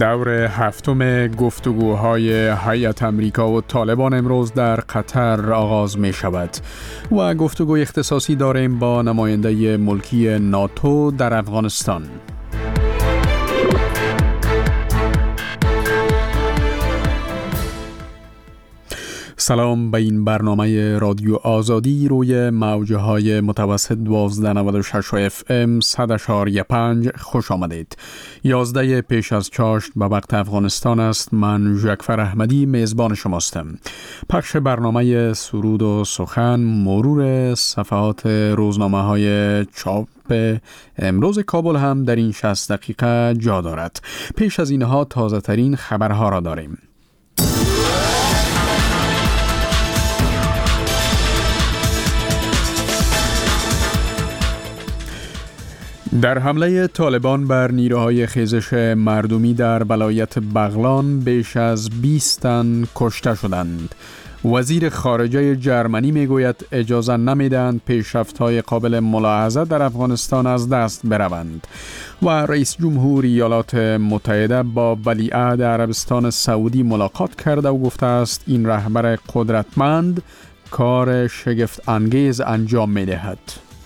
دور هفتم گفتگوهای هیئت آمریکا و طالبان امروز در قطر آغاز می شود و گفتگوی اختصاصی داریم با نماینده ملکی ناتو در افغانستان. سلام به این برنامه رادیو آزادی روی موجه های متوسط 1296 FM 100.5 خوش آمدید. 11 پیش از چاشت به وقت افغانستان است. من جعفر احمدی میزبان شماستم. پخش برنامه سرود و سخن، مرور صفحات روزنامه های چاپ امروز کابل هم در این 60 دقیقه جا دارد. پیش از اینها تازه ترین خبرها را داریم. در حمله طالبان بر نیروهای خیزش مردمی در ولایت بغلان بیش از 20 تن کشته شدند. وزیر خارجه جرمنی میگوید اجازه نمیدهند پیشرفت‌های قابل ملاحظه در افغانستان از دست بروند و رئیس جمهور ایالات متحده با ولیعهد عربستان سعودی ملاقات کرده و گفته است این رهبر قدرتمند کار شگفت انگیز انجام میدهد.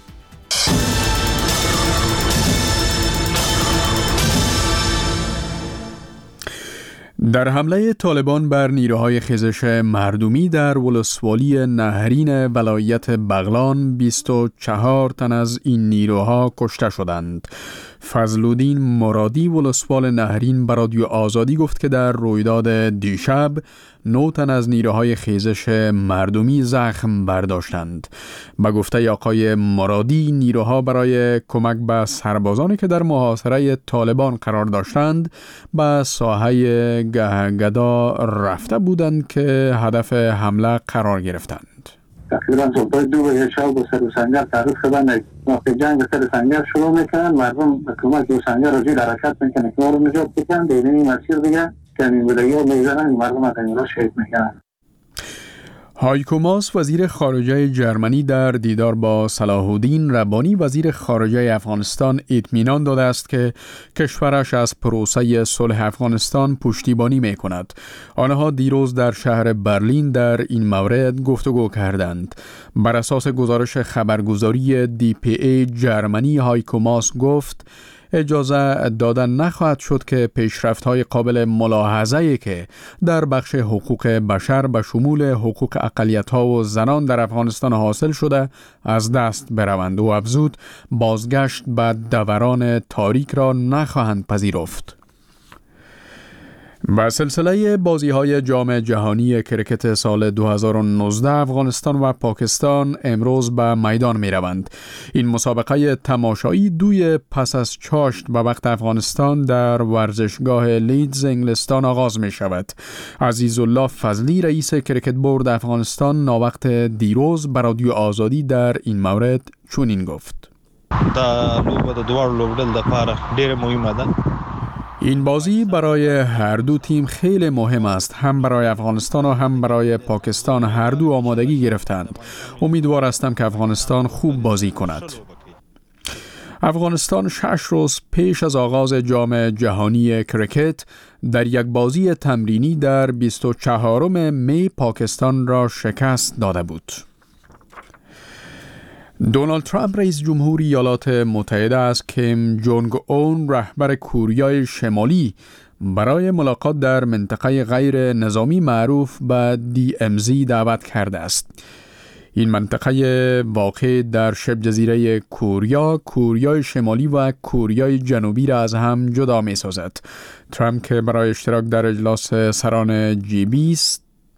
در حمله طالبان بر نیروهای خیزش مردمی در ولسوالی نهرین ولایت بغلان 24 تن از این نیروها کشته شدند. فضلالدین مرادی ولسوال نهرین به رادیو آزادی گفت که در رویداد دیشب 9 تن از نیروهای خیزش مردمی زخم برداشتند. به گفته آقای مرادی نیروها برای کمک به سربازانی که در محاصره طالبان قرار داشتند به ساحه گهگدا رفته بودند که هدف حمله قرار گرفتند. تقریبا صبح 2 شب با سر سنگر تعرض شدن موقع جنگ سر سنگر شروع میکنن. مردم حکومت دو سنگر رو زیر حرکت میکنن که ما رو نجات بکنن. در این مسیر دیگه کمین بودگی رو میزنن مردم از این را شهید میکنن. هایکو ماس وزیر خارجه جرمنی در دیدار با صلاح الدین ربانی وزیر خارجه افغانستان اطمینان داده است که کشورش از پروسه صلح افغانستان پشتیبانی می کند. آنها دیروز در شهر برلین در این مورد گفتگو کردند. بر اساس گزارش خبرگزاری DPA جرمنی هایکو ماس گفت اجازه دادن نخواهد شد که پیشرفت‌های قابل ملاحظه‌ای که در بخش حقوق بشر به شمول حقوق اقلیت‌ها و زنان در افغانستان حاصل شده از دست بروند و افزود بازگشت به دوران تاریک را نخواهند پذیرفت. و سلسله بازی‌های جام جهانی کرکت سال 2019 افغانستان و پاکستان امروز به میدان می‌روند. این مسابقه تماشایی دوی پس از چاشت به وقت افغانستان در ورزشگاه لیدز انگلستان آغاز می‌شود. عزیزالله فضلی رئیس کرکت بورد افغانستان ناوقت دیروز به رادیو آزادی در این مورد چنین گفت: دا لوبه د دوار لوبډل لپاره ډېر مهمه ده. این بازی برای هر دو تیم خیلی مهم است. هم برای افغانستان و هم برای پاکستان هر دو آمادگی گرفتند. امیدوار هستم که افغانستان خوب بازی کند. افغانستان 6 روز پیش از آغاز جام جهانی کرکت در یک بازی تمرینی در 24 می پاکستان را شکست داده بود. دونالد ترامپ رئیس جمهور ایالات متحده از کیم جونگ اون رهبر کوریای شمالی برای ملاقات در منطقه غیر نظامی معروف به DMZ دعوت کرده است. این منطقه واقع در شبه جزیره کوریای شمالی و کوریای جنوبی را از هم جدا می سازد. ترامپ که برای اشتراک در اجلاس سران G20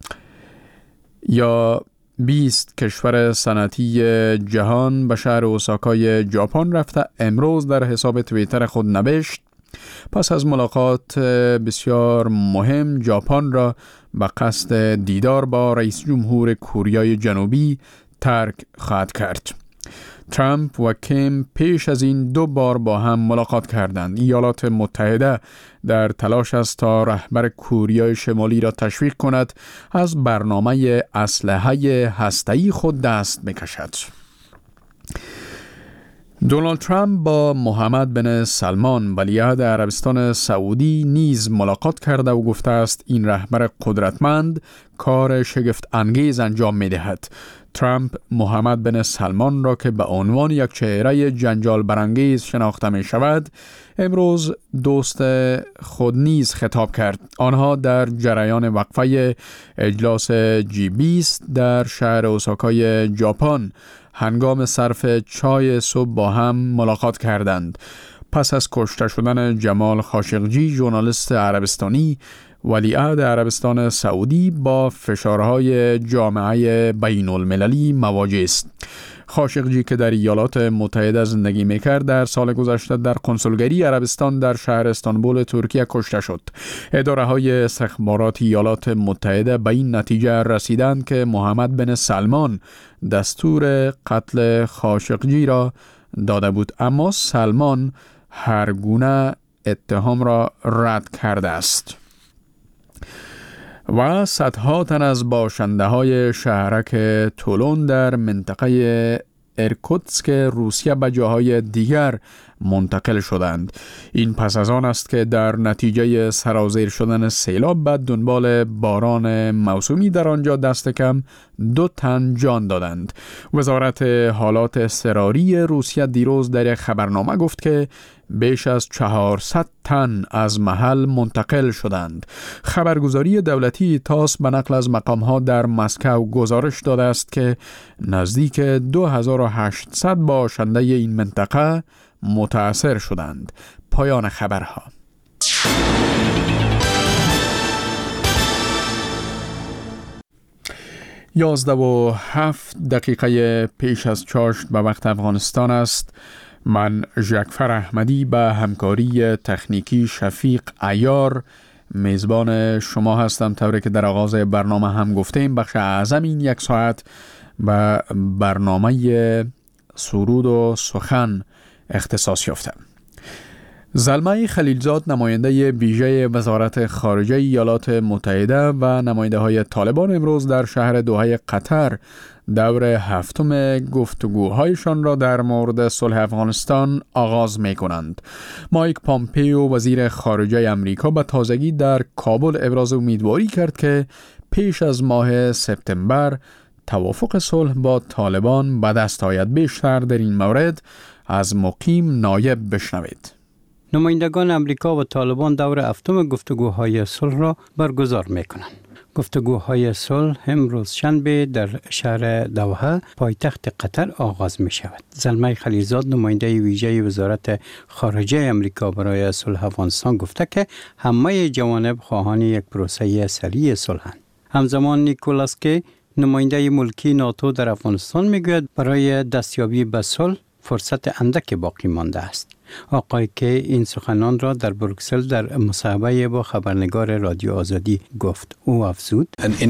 یا 20 کشور صنعتی جهان به شهر اوساکای ژاپن رفته امروز در حساب توییتر خود نوشت پس از ملاقات بسیار مهم ژاپن را به قصد دیدار با رئیس جمهور کوریای جنوبی ترک خواهد کرد. ترامپ و کیم پیش از این 2 بار با هم ملاقات کردند. ایالات متحده در تلاش است تا رهبر کوریای شمالی را تشویق کند از برنامه اسلحه هسته‌ای خود دست بکشد. دونالد ترامپ با محمد بن سلمان ولیعهد عربستان سعودی نیز ملاقات کرده و گفته است این رهبر قدرتمند کار شگفت انگیز انجام می دهد. ترامپ محمد بن سلمان را که به عنوان یک چهره جنجال برانگیز شناخته می شود امروز دوست خود نیز خطاب کرد. آنها در جریان وقفه اجلاس G20 در شهر اوساکای ژاپن هنگام صرف چای صبح با هم ملاقات کردند. پس از کشته شدن جمال خاشقجی ژورنالیست عربستانی، ولیعهد عربستان سعودی با فشارهای جامعه بین المللی مواجه است. خاشقجی که در ایالات متحده زندگی میکرد در سال گذشته در کنسولگری عربستان در شهر استانبول ترکیه کشته شد. اداره های استخبارات ایالات متحده به این نتیجه رسیدند که محمد بن سلمان دستور قتل خاشقجی را داده بود، اما سلمان هر گونه اتهام را رد کرده است. و صدها تن از باشنده های شهرک تولون در منطقه ارکوتسک روسیه به جاهای دیگر منتقل شدند. این پس از آن است که در نتیجه سرازیر شدن سیلاب به دنبال باران موسومی در آنجا دست کم 2 تن جان دادند. وزارت حالات اضطراری روسیه دیروز در یک خبرنامه گفت که بیش از 400 تن از محل منتقل شدند. خبرگزاری دولتی تاس به نقل از مقام‌ها در مسکو گزارش داده است که نزدیک 2800 باشنده این منطقه متاثر شدند. پایان خبرها. 11:07 پیش از چاشت به وقت افغانستان است. من جعفر احمدی به همکاری تکنیکی شفیق عیار میزبان شما هستم. طوری که در آغاز برنامه هم گفتیم بخش اعظم این یک ساعت به برنامه سرود و سخن اختصاص یافته. زلمه خلیلزاد نماینده ویژه وزارت خارجه ایالات متحده و نماینده های طالبان امروز در شهر دوحه قطر دور هفتم گفتگوهایشان را در مورد صلح افغانستان آغاز می کنند. مایک پامپیو وزیر خارجه امریکا به تازگی در کابل ابراز امیدواری کرد که پیش از ماه سپتامبر توافق صلح با طالبان به دست آید. بیشتر در این مورد از مقیم نایب بشنوید. نمایندگان امریکا و طالبان دور هفتم گفتگوهای صلح را برگزار می‌کنند. گفتگوهای صلح امروز شنبه در شهر دوحه پایتخت قطر آغاز می شود. زلمه خلیلزاد نماینده ویژه وزارت خارجه امریکا برای صلح افغانستان گفته که همه جوانب خواهان یک پروسه سریع صلحند. همزمان نیکولاس که نماینده ملکی ناتو در افغانستان میگوید برای دستیابی به صلح فرصت اندک باقی مانده است. آقای که این سخنان را در بروکسل در مصاحبه با خبرنگار رادیو آزادی گفت. او افزود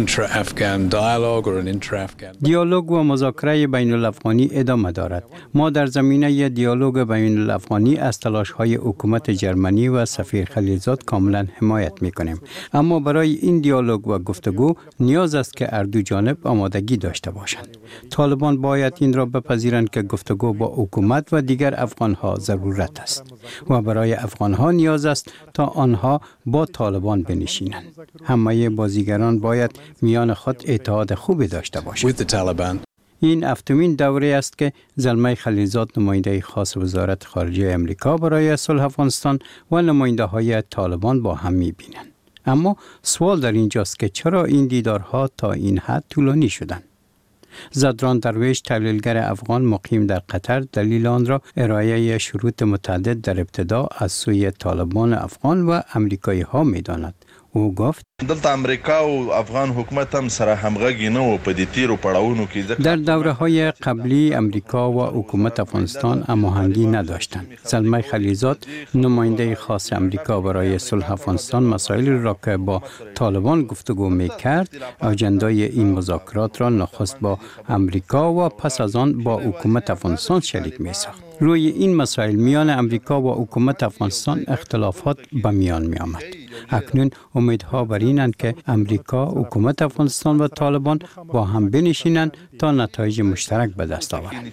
دیالوگ و مذاکره بین الافغانی ادامه دارد. ما در زمینه دیالوگ بین الافغانی از تلاش‌های حکومت جرمنی و سفیر خلیلزاد کاملا حمایت می‌کنیم. اما برای این دیالوگ و گفتگو نیاز است که هر دو جانب آمادگی داشته باشند. طالبان باید این را بپذیرند که گفتگو با حکومت و دیگر افغان‌ها ضرورت است و برای افغان‌ها نیاز است تا آنها با طالبان بنشینند. همه بازیگران باید میان خود اتحاد خوبی داشته باشند. این هفتمین دوره است که زلمه خلیلزاد نماینده خاص وزارت خارجه امریکا برای صلح افغانستان و نماینده‌های طالبان با هم می‌بینند. اما سوال در اینجاست که چرا این دیدارها تا این حد طولانی شدند؟ زدران درویش تحلیلگر افغان مقیم در قطر دلیل آن را ارائه شروط متعدد در ابتدا از سوی طالبان افغان و امریکایی ها می داند. او گفت دلته امریکا و افغان حکومت هم سره همغږی نه و په دې تیرو پړاوونو کې در دوره‌های قبلی امریکا و حکومت افغانستان هماهنگی نداشتند. زلمه خلیلزاد نماینده خاص امریکا برای صلح افغانستان مسائلی را که با طالبان گفتگو می‌کرد اجندای این مذاکرات را نخست با امریکا و پس از آن با حکومت افغانستان شریک می‌ساخت. روی این مسائل میان امریکا و حکومت افغانستان اختلافات به میان می‌آمد. اکنون امیدها بر اینند که امریکا، حکومت افغانستان و طالبان با هم بنشینند تا نتایج مشترک به دست آورند.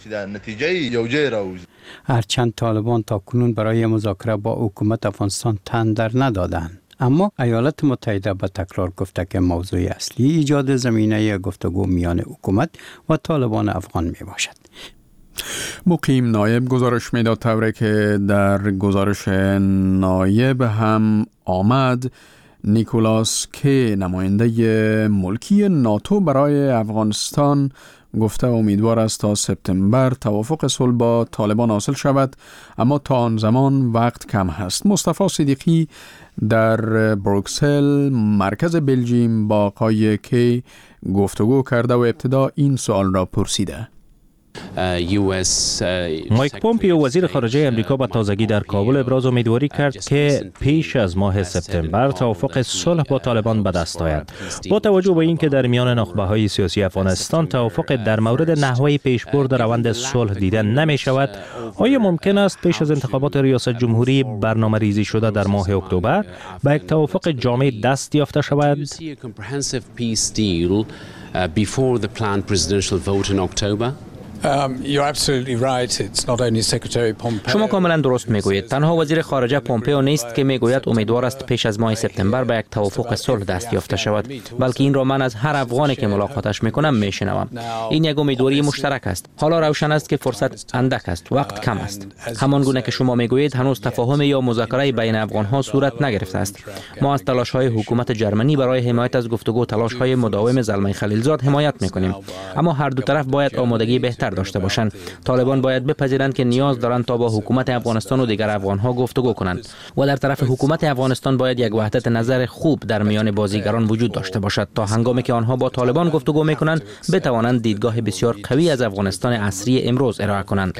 هرچند طالبان تا کنون برای مذاکره با حکومت افغانستان تندر ندادند، اما ایالات متحده به تکرار گفته که موضوع اصلی ایجاد زمینه گفتگو میان حکومت و طالبان افغان می باشد. مقیم نایب گزارش میداد طوری که در گزارش نایب هم آمد نیکولاس کی نماینده ملکی ناتو برای افغانستان گفته امیدوار است تا سپتامبر توافق صلح با طالبان حاصل شود، اما تا آن زمان وقت کم هست. مصطفی صدیقی در بروکسل مرکز بلژیم با آقای کی گفتگو کرده و ابتدا این سوال را پرسیده. مایک پومپیو وزیر خارجه امریکا با تازگی در کابل ابراز امیدواری کرد که پیش از ماه سپتامبر توافق صلح با طالبان به دست آید. با توجه به اینکه در میان نخبه‌های سیاسی افغانستان توافق در مورد نحوه پیشبرد روند صلح دیده نمی شود، آیا ممکن است پیش از انتخابات ریاست جمهوری برنامه‌ریزی شده در ماه اکتبر به یک توافق جامع دست یافته شود؟ شما کاملا درست میگویید. تنها وزیر خارجه پومپئو نیست که میگوید امیدوار است پیش از ماه سپتامبر به یک توافق صلح دست یافته شود، بلکه این را من از هر افغانی که ملاقاتش میکنم میشنوم. این یک امیدواری مشترک است. حالا روشن است که فرصت اندک است، وقت کم است. همان گونه که شما میگویید هنوز تفاهم یا مذاکره بین افغانها صورت نگرفته است. ما از تلاش‌های حکومت جرمنی برای حمایت از گفتگو تلاش‌های مداوم زلمه خلیلزاد حمایت میکنیم، اما هر دو طرف باید آمادگی بهتر داشته باشند. طالبان باید بپذیرند که نیاز دارند تا با حکومت افغانستان و دیگر افغانها گفتگو کنند و در طرف حکومت افغانستان باید یک وحدت نظر خوب در میان بازیگران وجود داشته باشد تا هنگامی که آنها با طالبان گفتگو میکنند بتوانند دیدگاه بسیار قوی از افغانستان عصری امروز ارائه کنند.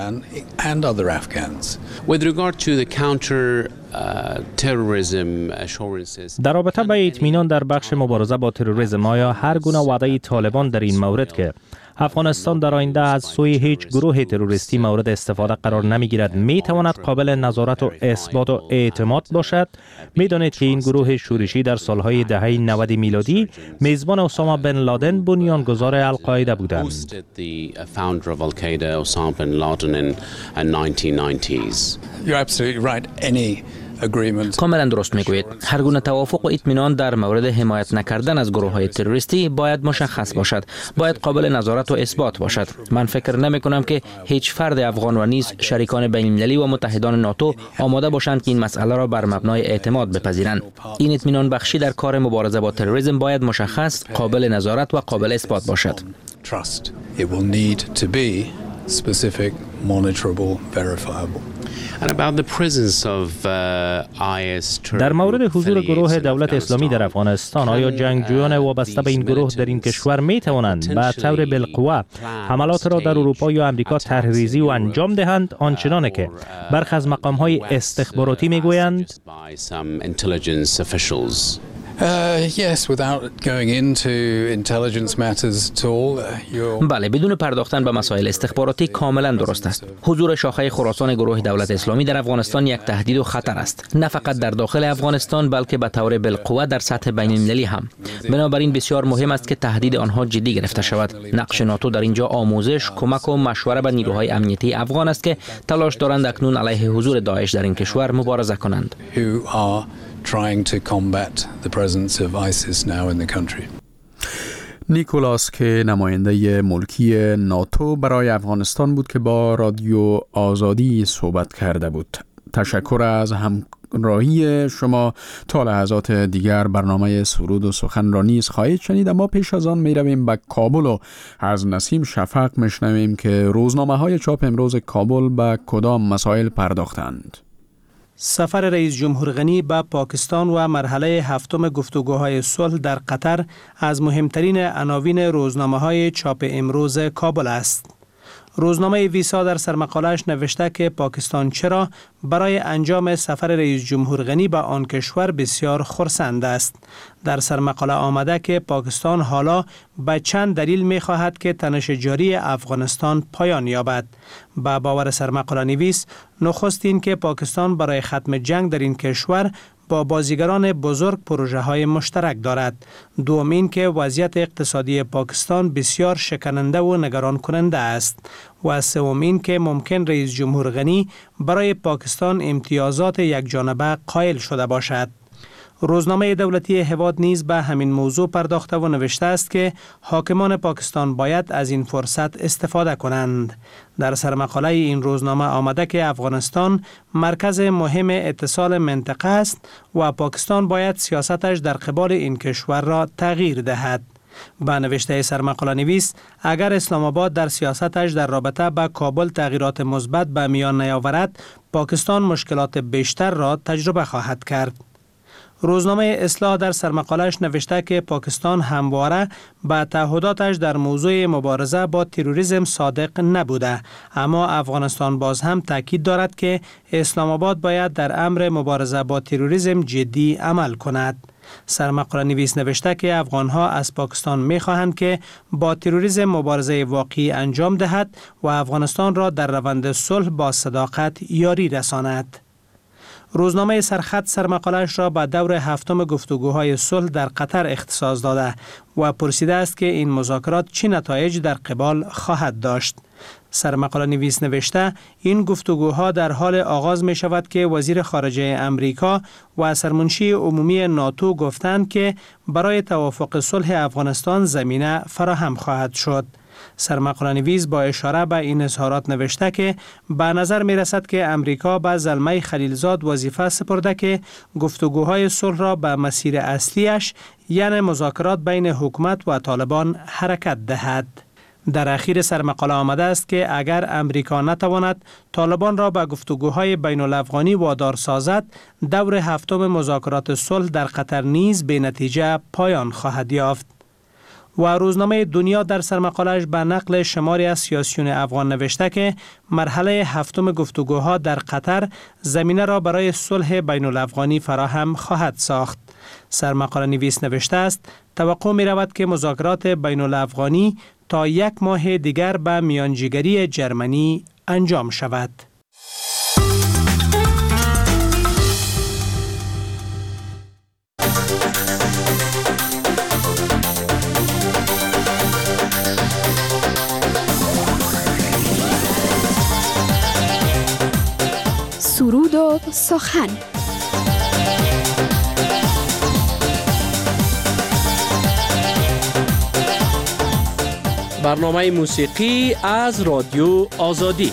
در رابطه با اطمینان در بخش مبارزه با تروریسم، آیا هر گونه وعده طالبان در این مورد که افغانستان در آینده از سوی هیچ گروه تروریستی مورد استفاده قرار نمیگیرد می تواند قابل نظارت و اثبات و اعتماد باشد؟ می دانید که این گروه شورشی در سالهای دهه 90 میلادی میزبان اسامه بن لادن بنیانگذار القاعده بودند. کاملا درست میگویید. هر گونه توافق و اطمینان در مورد حمایت نکردن از گروه‌های تروریستی باید مشخص باشد، باید قابل نظارت و اثبات باشد. من فکر نمی کنم که هیچ فرد افغان و نیز شریکان بین‌المللی و متحدان ناتو آماده باشند که این مسئله را بر مبنای اعتماد بپذیرند. این اطمینان بخشی در کار مبارزه با تروریسم باید مشخص، قابل نظارت و قابل اثبات باشد. در مورد حضور گروه دولت اسلامی در افغانستان، آیا جنگجویان وابسته به این گروه در این کشور می توانند به طور بالقوه حملات را در اروپا یا امریکا طرح‌ریزی و انجام دهند، آنچنان که برخی از مقام‌های استخباراتی میگویند؟ بله، بدون پرداختن به مسائل استخباراتی کاملا درست است. حضور شاخه خراسان گروه دولت اسلامی در افغانستان یک تهدید و خطر است، نه فقط در داخل افغانستان بلکه به طور بالقوه در سطح بین‌المللی هم. بنابراین بسیار مهم است که تهدید آنها جدی گرفته شود. نقش ناتو در اینجا آموزش، کمک و مشوره به نیروهای امنیتی افغان است که تلاش دارند اکنون علیه حضور داعش در این کشور مبارزه کنند. نیکولاس که نماینده ملکی ناتو برای افغانستان بود که با رادیو آزادی صحبت کرده بود. تشکر از همراهی شما. تا لحظات دیگر برنامه سرود و سخن را نیز خواهید شنید، اما پیش از آن می رویم به کابل و از نسیم شفق میشنویم که روزنامه های چاپ امروز کابل به کدام مسائل پرداختند. سفر رئیس جمهور غنی به پاکستان و مرحله هفتم گفتگوهای صلح در قطر از مهمترین عناوین روزنامه‌های چاپ امروز کابل است. روزنامه ویسا در سرمقاله‌اش نوشته که پاکستان چرا برای انجام سفر رئیس جمهور غنی به آن کشور بسیار خرسند است. در سرمقاله آمده که پاکستان حالا به چند دلیل می‌خواهد که تنش جاری افغانستان پایان یابد. با باور سرمقاله نویس، نخست این که پاکستان برای ختم جنگ در این کشور با بازیگران بزرگ پروژه های مشترک دارد. دوم این که وضعیت اقتصادی پاکستان بسیار شکننده و نگران کننده است. و سوم این که ممکن رئیس جمهور غنی برای پاکستان امتیازات یک جانبه قائل شده باشد. روزنامه دولتی هواد نیز به همین موضوع پرداخته و نوشته است که حاکمان پاکستان باید از این فرصت استفاده کنند. در سرمقاله این روزنامه آمده که افغانستان مرکز مهم اتصال منطقه است و پاکستان باید سیاستش در قبال این کشور را تغییر دهد. با نوشته سرمقاله نویس، اگر اسلام آباد در سیاستش در رابطه با کابل تغییرات مثبت به میان نیاورد، پاکستان مشکلات بیشتر را تجربه خواهد کرد. روزنامه اصلاح در سرمقاله‌اش نوشته که پاکستان همواره به تعهداتش در موضوع مبارزه با تروریسم صادق نبوده، اما افغانستان باز هم تاکید دارد که اسلام آباد باید در امر مبارزه با تروریسم جدی عمل کند. سرمقاله نویس نوشته که افغانها از پاکستان می‌خواهند که با تروریسم مبارزه واقعی انجام دهد و افغانستان را در روند صلح با صداقت یاری رساند. روزنامه سرخط سرمقاله‌اش را به دور هفتم گفتگوهای صلح در قطر اختصاص داده و پرسیده است که این مذاکرات چه نتایج در قبال خواهد داشت. سرمقاله نویس نوشته این گفتگوها در حال آغاز می شود که وزیر خارجه امریکا و سرمنشی عمومی ناتو گفتند که برای توافق صلح افغانستان زمینه فراهم خواهد شد. سرمقاله نویس با اشاره به این اظهارات نوشته که به نظر می رسد که امریکا به زلمه خلیلزاد وظیفه سپرده که گفتگوهای صلح را به مسیر اصلیش یعنی مذاکرات بین حکومت و طالبان حرکت دهد. در اخیر سرمقاله آمده است که اگر امریکا نتواند طالبان را به گفتگوهای بین الافغانی وادار سازد، دور هفتم مذاکرات صلح در قطر نیز به نتیجه پایان خواهد یافت. و روزنامه دنیا در سرمقاله‌اش به نقل شماری از سیاسیون افغان نوشته که مرحله هفتم گفتگوها در قطر زمینه را برای صلح بین الافغانی فراهم خواهد ساخت. سرمقاله نویس نوشته است توقع می رود که مذاکرات بین الافغانی تا 1 ماه دیگر به میانجیگری جرمنی انجام شود. سرود و سخن. برنامه موسیقی از رادیو آزادی.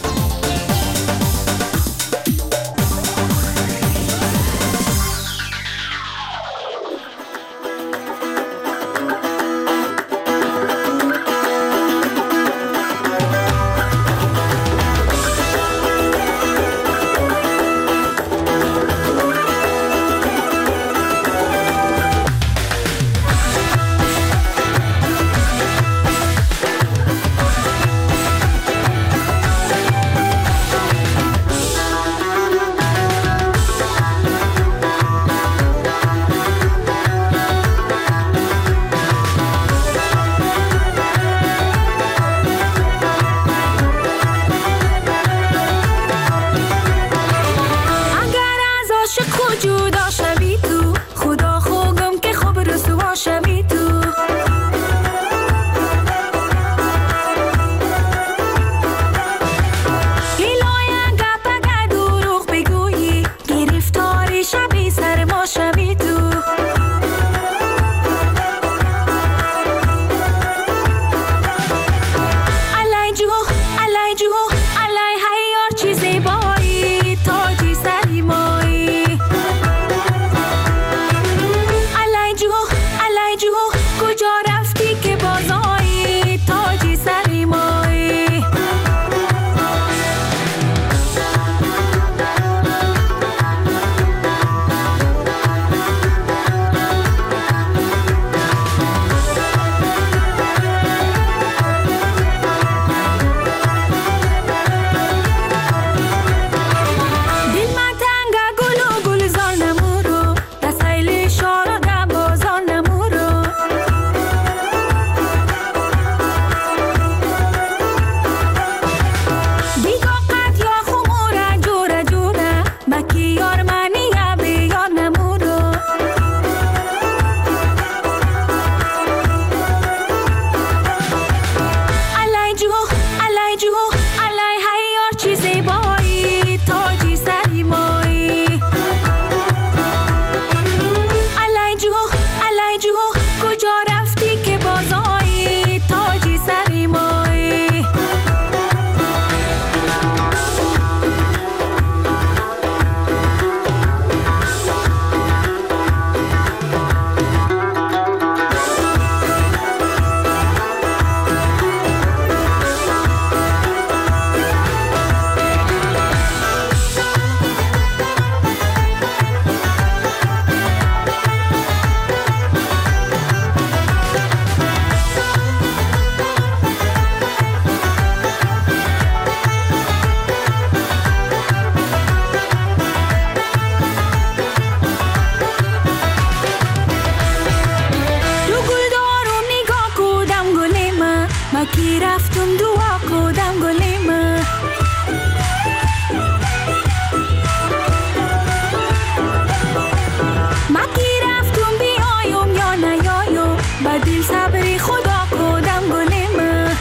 دل صبری خدا کدام گلیم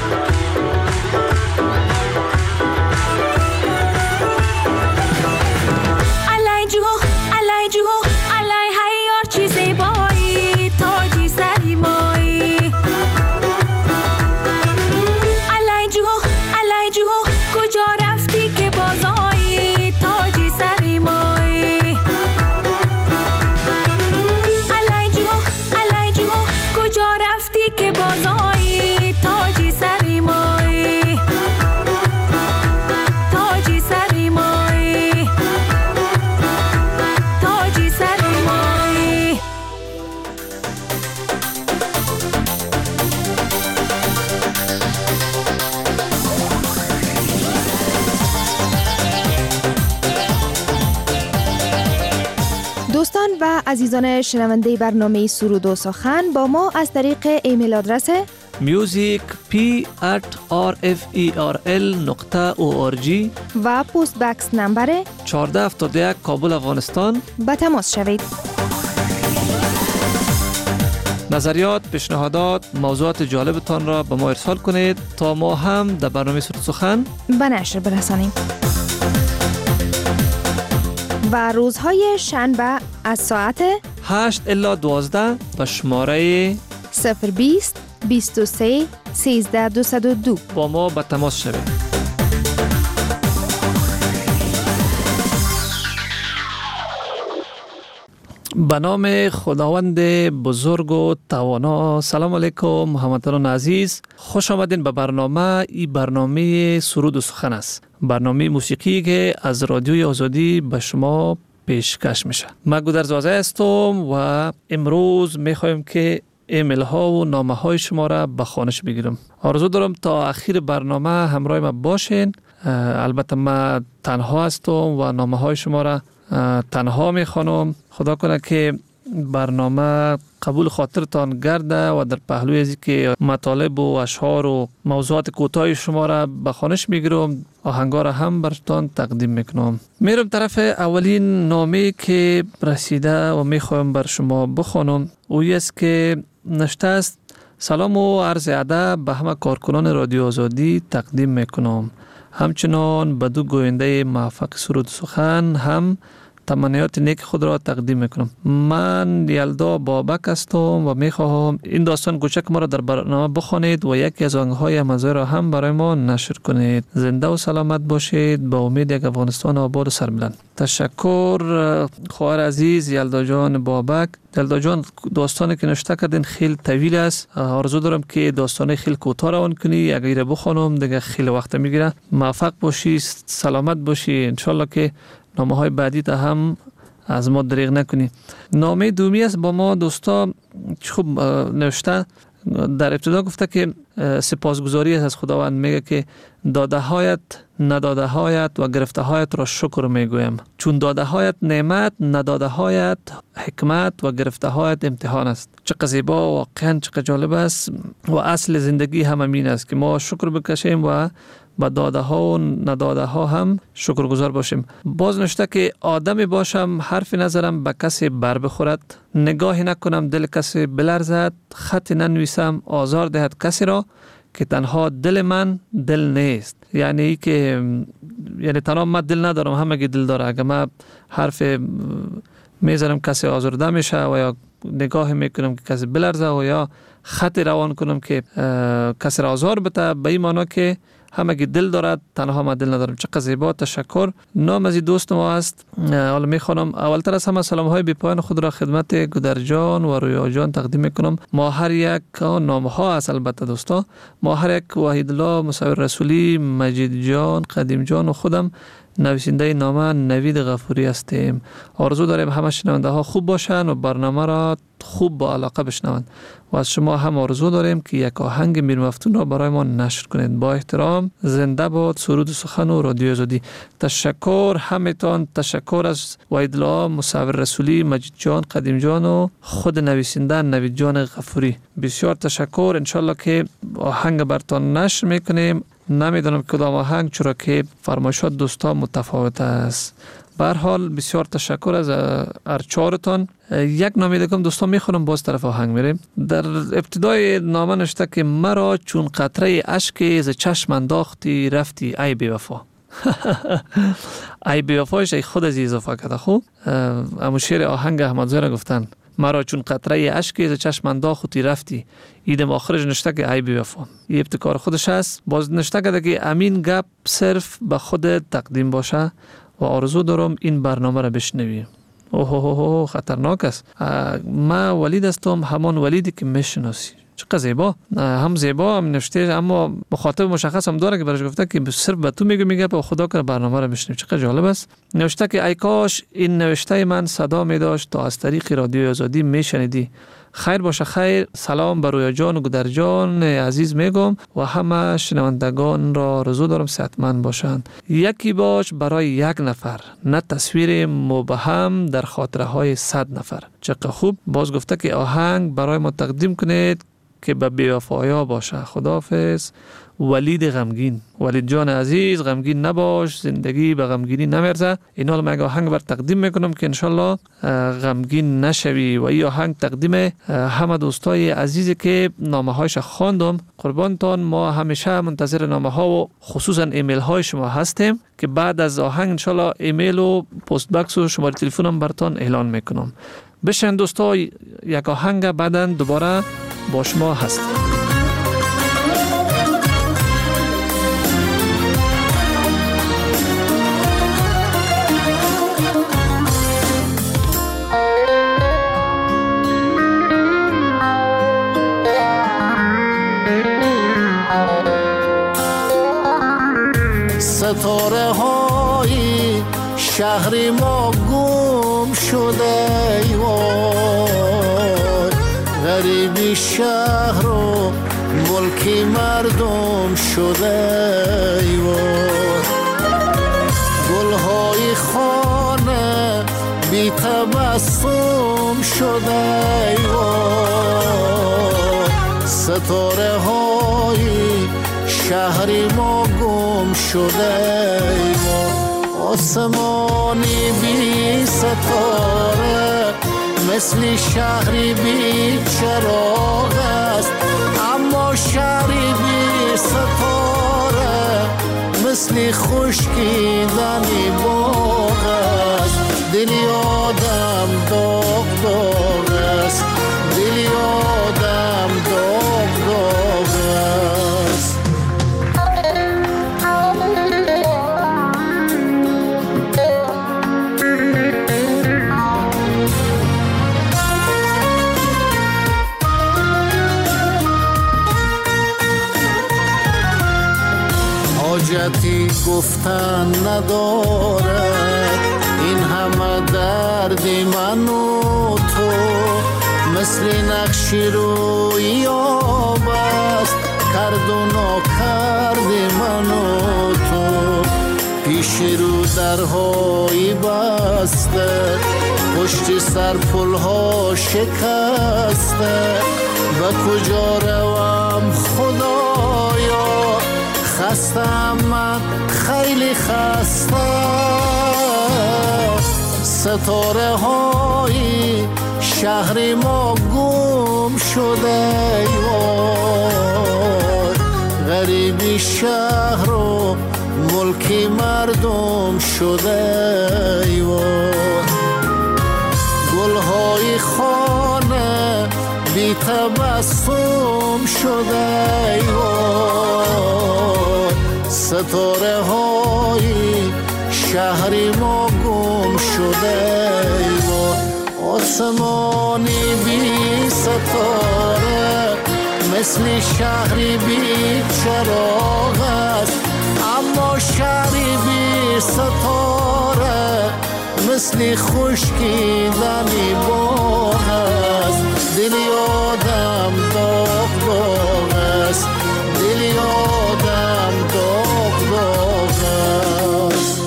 علای جو علای هیار چیزی بایی تاجی سری مایی علای جو کجا رفتی که بازایی تاجی سری مایی علای جو کجا رفتی که بازایی تاجی سری مایی تاجی سری مایی تاجی سری مایی دوستان و عزیزان شنونده برنامه سرود و سخن با ما از طریق ایمیل آدرس music@rferl.org و پست بکس نمبر 1471 کابل افغانستان به تماس شوید. نظریات، پیشنهادات، موضوعات جالبتان را به ما ارسال کنید تا ما هم در برنامه سرود سخن به نشر برسانیم. و روزهای شنبه از ساعت 8 الی 12 به شماره 020 23 13 202 با ما به تماس شوید. به نام خداوند بزرگ و توانا. سلام علیکم هموطنان عزیز، خوش آمدین به برنامه سرود و سخن است. برنامه موسیقی که از رادیوی آزادی به شما پیشکش میشه. من گودرز آزه هستم و امروز میخوایم که ایمیل ها و نامه های شما را به خوانش بگیرم. آرزو دارم تا آخر برنامه همراه ما باشین. البته من تنها هستم و نامه های شما را تنها میخوانم. خدا کنه که برنامه قبول خاطرتان گرده و در پهلوی ازی که مطالب و اشعار و موضوعات کوتاه شما را به خوانش میگیرم، آهنگا را هم براتون تقدیم میکنم. میرم طرف اولین نامه که رسیده و میخوایم بر شما بخوانم. اویی است که نشته است: سلام و عرض ادب به همه کارکنان رادیو آزادی تقدیم میکنم. همچنان به دو گوینده موفق سرود سخن هم تمنیات نیک خود را تقدیم میکنم. من یلدا بابک هستم و میخواهم این داستان کوچک ما را در برنامه بخوانید و یکی از آهنگ‌های مزه را هم برای ما نشر کنید. زنده و سلامت باشید. با امید یک افغانستان آباد و سربلند. تشکر خواهر عزیز یلدا جان بابک. یلدا جان، داستانی که نوشته کردین خیلی طویل است. آرزو دارم که داستان خیلی کوتاه روان کنی. اگر بخوانم دیگه خیلی وقت میگیره. موفق باشی، سلامت باشی. انشالله که نامه های بعدی تا هم از ما دریغ نکنی. نامه دومی است با ما دوستا خوب نوشته. در ابتدا گفته که سپاسگزاری از خداوند، میگه که داده هایت، نداده هایت و گرفته هایت را شکر میگویم، چون داده هایت نعمت، نداده هایت حکمت و گرفته هایت امتحان است. چقدر زیبا، واقعا چقدر جالب است. و اصل زندگی هم همین است که ما شکر بکشیم و با داده ها و نداده ها هم شکرگزار باشیم. باز نوشته که آدمی باشم حرفی نظرم به کسی بر بخورد، نگاهی نکنم دل کسی بلرزد، خطی ننویسم آزار دهد کسی را که تنها دل من دل نیست. یعنی تنها من دل ندارم، همگی دل داره. اگر من حرف میزنم کسی آزرده میشه و یا نگاه میکنم که کسی بلرزه و یا خطی روان کنم که کسی را آزار بده، به این معنی که همگی دل دارد، تنها من دل ندارم. چقدر زیبا. تشکر. نام از دوست ما است. حالا میخوانم. اولتر از همه سلام های بی پایان خود را خدمت گودر جان و رویا جان تقدیم میکنم. ما هر یک نام ها است البته دوستا. ما هر یک وحید الله، مصور رسولی، مجید جان، قدیم جان و خودم نویسنده نامه نوید غفوری هستیم. آرزو داریم همه شنونده ها خوب باشن و برنامه را خوب با علاقه بشنوند و از شما هم آرزو داریم که یک آهنگ میر مفتون را برای ما نشر کنید. با احترام، زنده باد سرود سخن و رادیو آزادی. تشکر همتان. تشکر از وحید الله، مصور رسولی، مجید جان، قدیم جان و خود نویسنده نوید جان غفوری. بسیار تشکر. انشالله که آهنگ براتون نشر میکنیم. نمیدونم کدام آهنگ، چرا که فرمایشات دوستا متفاوت است. به هر حال بسیار تشکر از ارچارتان. یک نامه دیگه دوستان میخونم باز طرف آهنگ میریم. در ابتدای نامه نوشته که مرا چون قطره اشک ز چشم انداختی رفتی ای بی وفا. ای بی وفایش ای خود از اضافه کرده. خوب امو شعر آهنگ احمدزاده را گفتن مرا چون قطره اشک ز چشم انداختی رفتی. ایدم آخرش نوشته که ای بی وفا. این ابتکار خودش است. باز نوشته کرده که امین گپ صرف به خود تقدیم باشه و آرزو دارم این برنامه را بشنوی. اوه خطرناک است. ما ولید هستم، همان ولیدی که میشناسی. چقدر زیبا، هم زیبا هم نوشته، اما مخاطب مشخص هم داره که برایش گفته که صرف به تو میگه به خدا که برنامه را بشنوی. چقدر جالب است. نوشته که ای کاش این نوشته من صدا می داشت تا از طریق رادیو آزادی میشنیدی. خیر باشه خیر. سلام بر رویا جان و گودر جان عزیز میگم و همه شنوندگان را آرزو دارم صحتمند باشند. یکی باش برای یک نفر، نه تصویر مبهم در خاطره های 100 نفر. چقدر خوب. باز گفته که آهنگ برای ما تقدیم کنید که به بی‌وفایا باشه. خداحافظ ولید غمگین. ولید جان عزیز غمگین نباش، زندگی به غمگینی نمیرزه. این حال من آهنگ بر تقدیم میکنم که انشالله غمگین نشوی و این آهنگ تقدیم همه دوستای عزیزی که نامه هایش خواندم. قربانتان، ما همیشه منتظر نامه ها و خصوصا ایمیل های شما هستیم که بعد از آهنگ انشالله ایمیل و پست باکس و شماره تلفنم براتون اعلان میکنم. بشن دوستا، یک آهنگ بعداً دوباره با شما هست. ستاره های شهر ما گم شده ای وای، غریبی شهر و ملکی مردم شده ای وای، گلهای خانه بی تبسم شده ای وای، ستاره های شهر ما گم شده ای وای، آسمانی بی ستاره مثل شهری بی چراغ است، اما شهری بی ستاره مثل خشکیدنی باغ است، دلی آدم داغ داغ است، دلی آدم داغ داغ است. حاجتی گفتن ندارد این همه دردی من و تو، مثل نقشی روی آب است کرد و ناکرد من و تو، پیش رو درهای بسته پشت سر پلها شکسته، و کجا روم خدایا خستم من خیلی خسته، ستاره های شهر ما گم شده ای وای، غریبی شهر و ملکی مردم شده ای وای، گلهای خانه بی تبسم شده ای وای، ستاره های شهری ما گم شده ای وای، آسمانی بی ستاره مثل شهری بی چراغ است، اما شهری بی ستاره مثل خشکیدنی باغ است، دلی آدم داغ داغ است، دلی آدم داغ داغ است.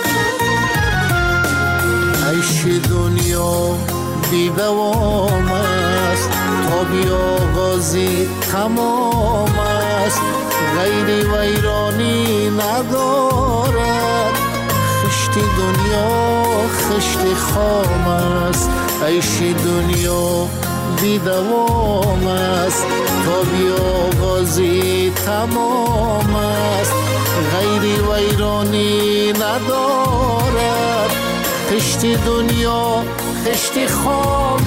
عیش دنیا بی دوامه آغازی تمام است، غیر ویرانی ندارد. خشت دنیا خشت خام است، عیش دنیا بی دوام است. تا بی آغازی تمام است، غیر ویرانی ندارد. خشت دنیا خشت خام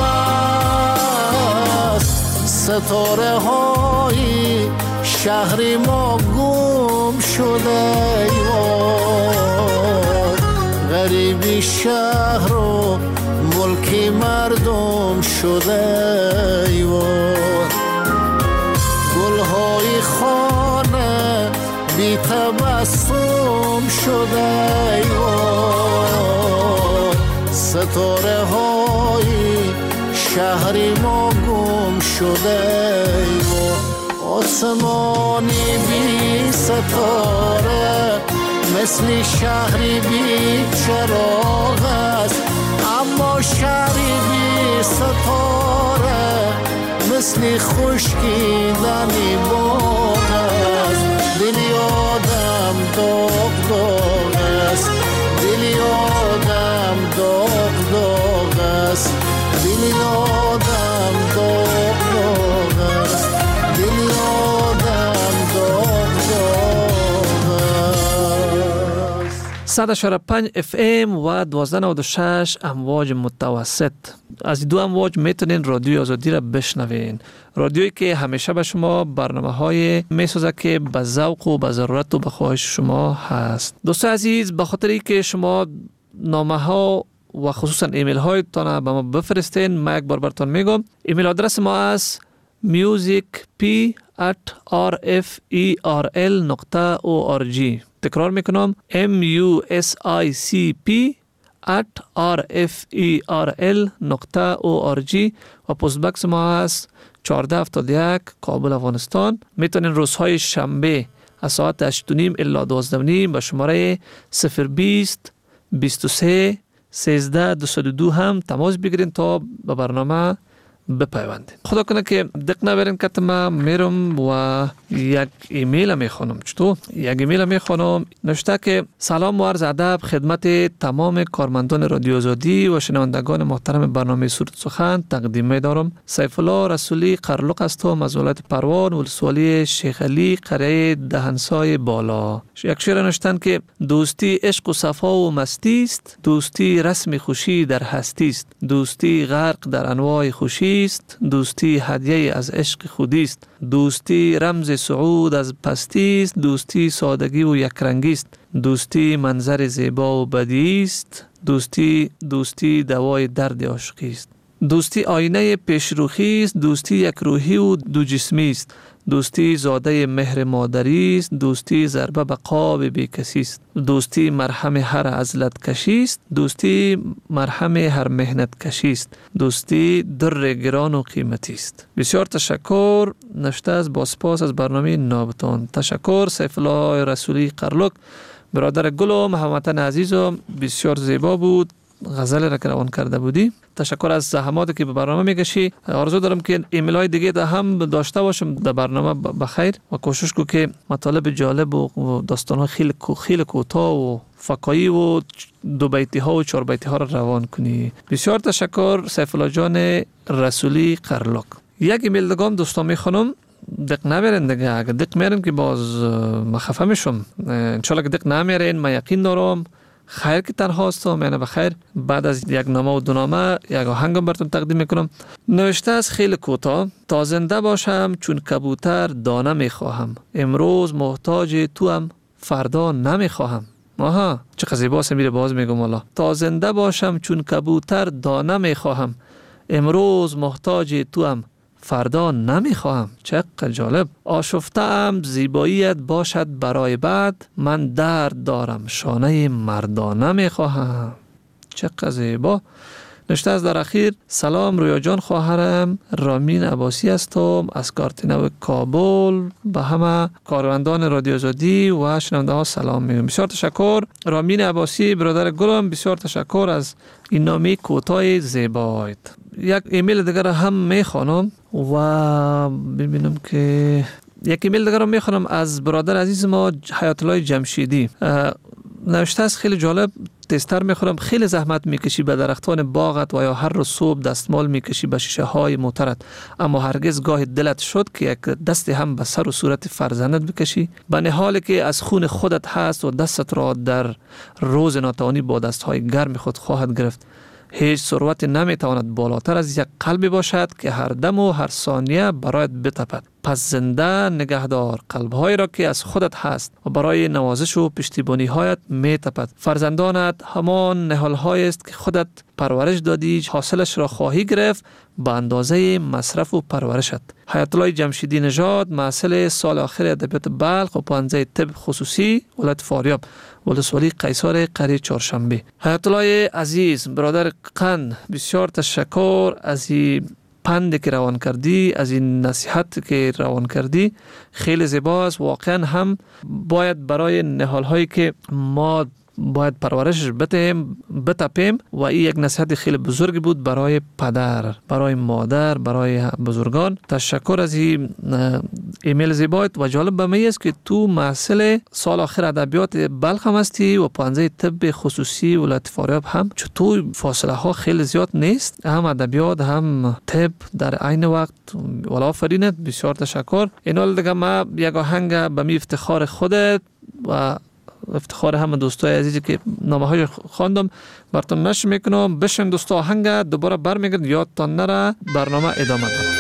است. ستاره های شهر ما گم شده ایوان، غریبی شهر و ملک مردم شده ایوان. گلهای خانه بی تبسم شده ایوان. ستاره های شهر ما گم شده ایوان. آسمانی بی ستاره مثل شهری بی چراغ است، اما شهری بی ستاره مثل خشکیدنی باغ است. دلی آدم داغ داغ است، دلی آدم داغ داغ است، دلی آدم داغ داغ است، دلی آدم داغ داغ است. 100.5 FM و 1296 امواج متوسط. از دو امواج میتونین رادیوی آزادی را بشنوین. رادیویی که همیشه به شما برنامه‌های میسازه که به ذوق و به ضرورت و به خواهش شما هست. دوستان عزیز، به خاطری که شما نامه‌ها و خصوصا ایمیل هایتان به ما بفرستین، ما یک بار براتون میگم. ایمیل آدرس ما است musicp@rferl.org. تکرار میکنم musicp@rferl.org و پست باکس ما است 1471 کابل افغانستان. میتونین روزهای شنبه از ساعت 8:30 الی 12:30 به شماره 020 23 13 202 هم تماس بگیرین تا به برنامه بپیوندین. خدا کنه که دق نبرین که ما میرم و یک ایمیل میخوانم. چطور؟ یک ایمیل میخوانم نوشته که سلام و عرض ادب خدمت تمام کارمندان رادیو آزادی و شنوندگان محترم برنامه سرود سخن تقدیم می‌دارم. سیف الله رسولی قرلق هستم از ولایت پروان ولسوالی شیخ علی قریه دهنسای بالا. یک شعر نوشتن که دوستی عشق و صفا و مستی است، دوستی رسم خوشی در هستی است، دوستی غرق در انواع خوشی است، دوستی هدیه از عشق خودی است، دوستی رمز صعود از پستی است، دوستی سادگی و یکرنگی است، دوستی منظر زیبا و بدی است، دوستی دوای درد عاشقی است، دوستی آینه پیشروخی است، دوستی یک روحی و دو جسمی است، دوستی زاده مهر مادری است، دوستی ضربه به قاب بی کسی است، دوستی مرهم هر عزلت کشی است، دوستی مرهم هر مهنت کشی است، دوستی در گران و قیمتی است. بسیار تشکر. نوشته از با سپاس از برنامه نابتان. تشکر سیف الله رسولی قرلک. برادر گل و محمد عزیز و بسیار زیبا بود. غزل را که روان کرده بودی. تشکر از زحماتی که به برنامه میکشی. آرزو دارم که ایمیل های دیگه ده هم داشته باشم در برنامه بخیر و کوشش کو که مطالب جالب و داستان ها خیلی کوتاه و فکایی و دو بیتی ها و چهار بیتی ها را روان کنی. بسیار تشکر سیف الله جان رسولی قرلک. یک ایمیل دیگه هم دوستان میخوانم. دق نمیرین دیگه. اگه دق میرین که باز مخفه میشم. انشالله که دق نمیرین ما یقین دارم خیر که تنها هستم. یعنی بخیر. بعد از یک نامه و دو نامه یک آهنگم براتون تقدیم میکنم. نوشته از خیلی کوتاه. تا زنده باشم چون کبوتر دانه میخواهم، امروز محتاج تو هم فردا نمیخواهم. آها چه زیباست. میره باز میگم والا. تا زنده باشم چون کبوتر دانه میخواهم، امروز محتاج تو هم فردا نمیخواهم. چقدر جالب. آشفته‌ام زیباییت باشد برای بعد، من درد دارم شانه مردانه میخواهم. چقدر زیبا. نوشته از در اخیر. سلام رویا جان، خواهرم رامین عباسی هستم از کارتنو کابل. به همه کارمندان رادیو آزادی و شنونده ها سلام میگم. بسیار تشکر رامین عباسی برادر گلم. بسیار تشکر از این نامه کوتاه زیبایت. یک ایمیل دیگر هم میخوانم و ببینم که یک ایمیل دیگر رو میخونم از برادر عزیز ما حیات الله جمشیدی. نوشته است خیلی جالب. تستر میخورم خیلی زحمت میکشی به درختان باغت و یا هر روز صبح دستمال میکشی به شیشه های موترت، اما هرگز گاه دلت شد که یک دست هم به سر و صورت فرزندت بکشی؟ به نحالی که از خون خودت هست و دستت را در روز ناتوانی با دستهای گرم خود خواهد گرفت. هیچ ثروت نمیتواند بالاتر از یک قلبی باشد که هر دم و هر ثانیه برایت بتپد. پس زنده نگهدار قلبهایی را که از خودت هست و برای نوازش و پشتیبانی هایت میتپد. فرزندانت همان نهالهایی است که خودت پرورش دادی، حاصلش را خواهی گرفت به اندازه مصرف و پرورشت. حیات الله جمشیدی نژاد، محصل سال آخر ادبیات بلخ و پانزه طب خصوصی ولایت فاریاب، ولسوالی قیصر قریه چهارشنبه. حیات الله عزیز برادر قند، بسیار تشکر از این پند که روان کردی، از این نصیحت که روان کردی. خیلی زیباست. واقعا هم باید برای نهال هایی که ما باید پرورشش بتپیم و این یک نصیحت خیلی بزرگی بود برای پدر، برای مادر، برای بزرگان. تشکر از این ایمیل زیبایت و جالب به من است که تو محصل سال آخر ادبیات بلخ هم هستی و پانزه طب خصوصی ولایت فاریاب هم. چطور فاصله ها خیلی زیاد نیست، هم ادبیات هم طب در عین وقت. والا آفرینت، بسیار تشکر. اینال دیگه ما یک آهنگ به می افتخار خودت و افتخار همه دوستای عزیزی که نامه های خواندم براتون نشر میکنم. بشن دوستا آهنگ دوباره برمیگرد، یادتان نره. برنامه ادامه داره.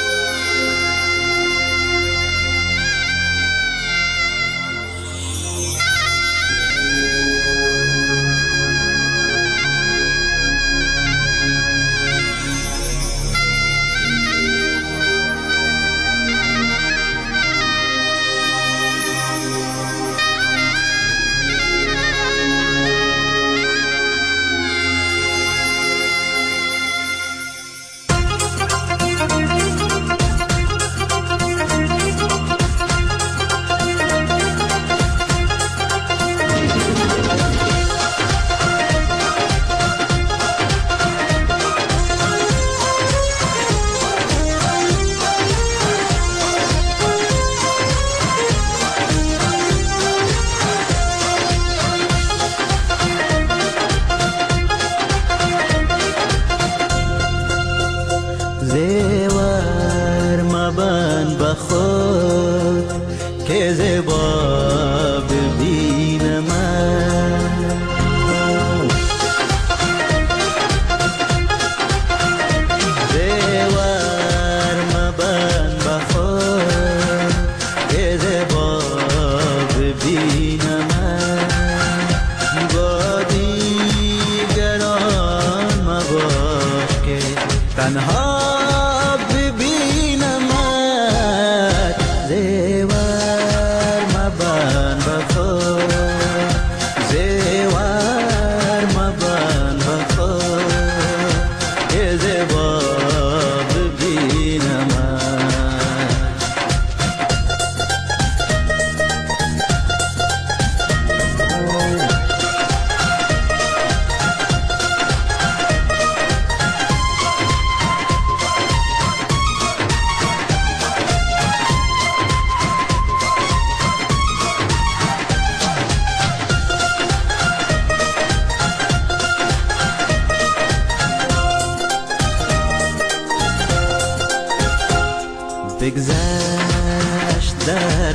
بگذشت در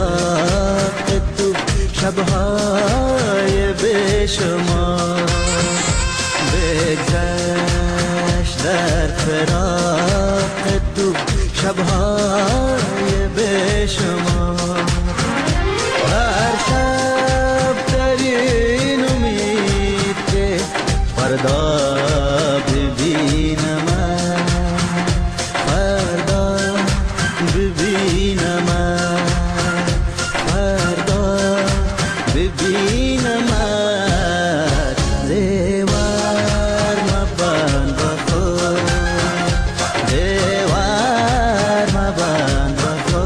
فراق تو شبهای بیشمار، بگذشت در فراق تو شبهای بیشمار. هر شب در این امید که فردا ببینم، دیوار مبند بخور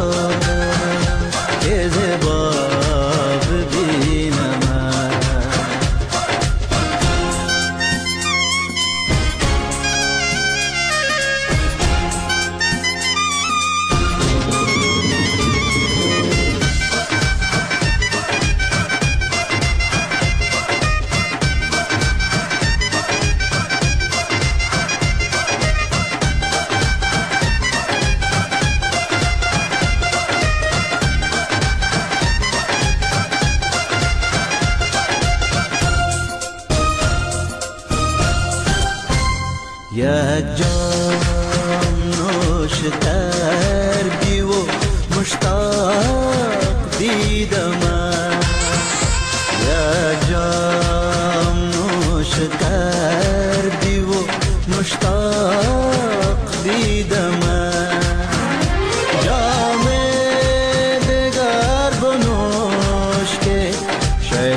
یک جام نوش کردی و مشتاق دیدم یک جام نوش کردی و مشتاق دیدم جام دگر بنوش که شاید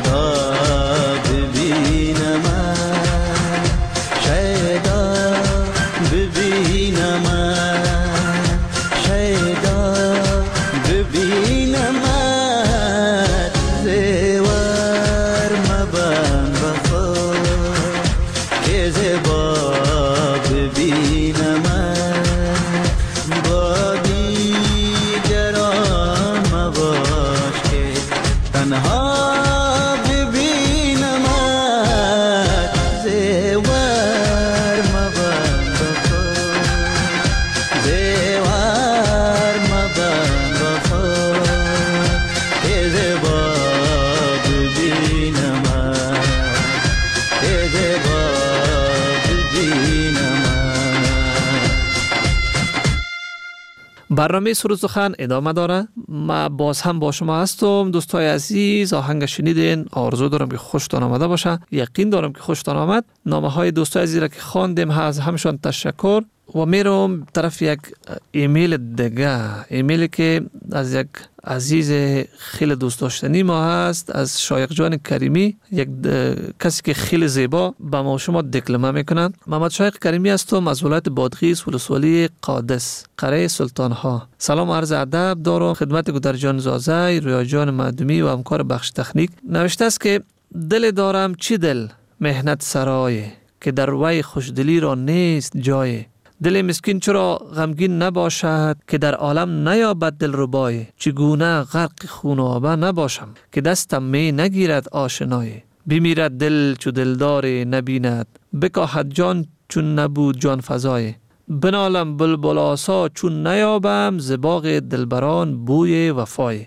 ببینم شاید ببینم شاید ببینم زیور مبن بخور که زیبا ببینم با دیگران مباش که تنها ببینم زیور مبن بخور زیور مبن بخور که زیبا ببینم که زیبا ببینم. برنامه سرود سخن ادامه داره. ما باز هم با شما هستم دوستای عزیز. آهنگ شنیدین، آرزو دارم که خوشتان آمده باشه، یقین دارم که خوشتان آمد. نامه های دوستای عزیز را که خواندیم از همشون تشکر و میرم طرف یک ایمیل دیگه، ایمیلی که از یک عزیز خیلی دوست داشتنی ما هست، از شایق جان کریمی، یک کسی که خیلی زیبا با ما شما دکلمه میکنن. محمد شایق کریمی هستم از ولایت بادغیس ولسوالی قادس قره سلطان ها. سلام و عرض ادب دارم خدمت گودرجان زازای، رویا جان معدومی و همکار بخش تکنیک. نوشته است که دل دارم چی دل مهنت سرای، که در وی خوشدلی را نیست جای. دل مسکین چرا غمگین نباشد، که در عالم نیابد دل ربای. چگونه غرق خونابه نباشم، که دستم می نگیرد آشنای. بمیرد دل چو دلدار نبیند، بکاهد جان چون نبود جان فزای. بنالم بلبل آسا چون نیابم، ز باغ دلبران بوی وفای.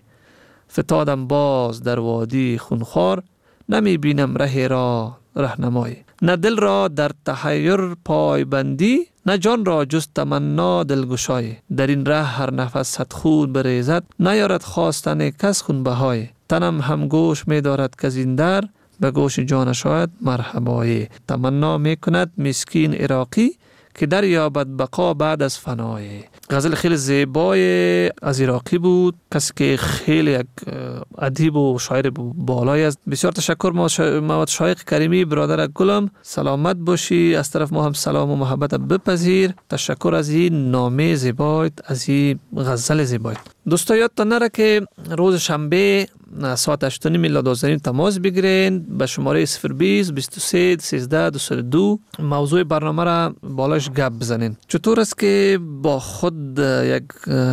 فتادم باز در وادی خونخوار، نمی بینم ره را رهنمای. نه دل را در تحیر پای بندی، نه جان را جز تمنا دلگشای. در این ره هر نفس صد خون بریزد، نیارد خواستن کس خون بهای. تنم هم گوش می دارد که این در، به گوش جان شاید مرحبای. تمنا می کند مسکین عراقی، که در یابد بقا بعد از فنای. غزل خیلی زیبای از عراقی بود، کسی که خیلی یک ادیب و شاعر بالایی است. بسیار تشکر محمد شایق کریمی برادر گلم، سلامت باشی. از طرف ما هم سلام و محبت بپذیر. تشکر از این نامه زیبایت، از این غزل زیبایت. دوستا یادتان نره که روز شنبه ساعت 8:30 لادازنین تماس بگیرین به شماره 020 23 13 202. موضوع برنامه را بالاش گپ بزنین. چطور است که با خود یک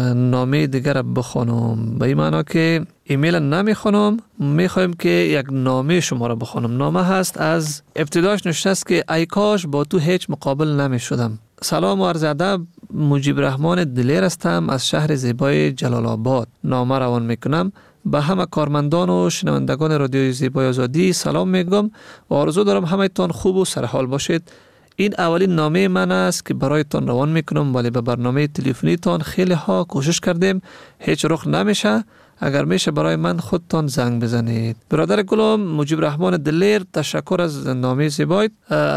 نامه دیگر بخونم؟ به این معنی که ایمیل نمیخونم، میخوایم که یک نامه شما را بخونم. نامه هست، از ابتداش نوشته است که ای کاش با تو هیچ مقابل نمیشدم. سلام و عرض ادب، مجیب رحمان دلیر هستم از شهر زیبای جلال آباد. نامه روان میکنم. به همه کارمندان و شنوندگان رادیوی زیبای آزادی سلام میگم و آرزو دارم همه تان خوب و سرحال باشید. این اولین نامه من است که برایتان روان میکنم، ولی به برنامه تلفنی تان خیلی ها کوشش کردیم، هیچ رخ نمیشه. اگر میشه برای من خودتان زنگ بزنید. برادر گلم مجیب رحمان دلیر، تشکر از نامه زیبایت.